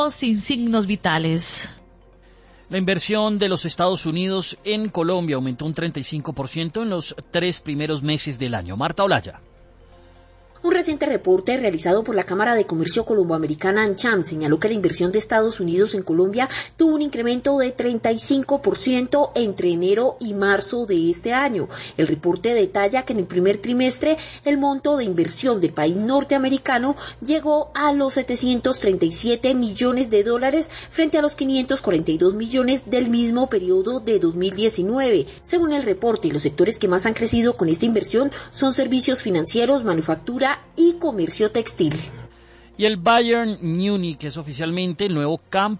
sin signos vitales. La inversión de los Estados Unidos en Colombia aumentó un 35% en los 3 primeros meses del año. Marta Olaya. Un reciente reporte realizado por la Cámara de Comercio Colomboamericana ANCHAM señaló que la inversión de Estados Unidos en Colombia tuvo un incremento de 35% entre enero y marzo de este año. El reporte detalla que en el primer trimestre el monto de inversión del país norteamericano llegó a los 737 millones de dólares frente a los 542 millones del mismo periodo de 2019. Según el reporte, los sectores que más han crecido con esta inversión son servicios financieros, manufactura y comercio textil. Y el Bayern Múnich es oficialmente el nuevo campeón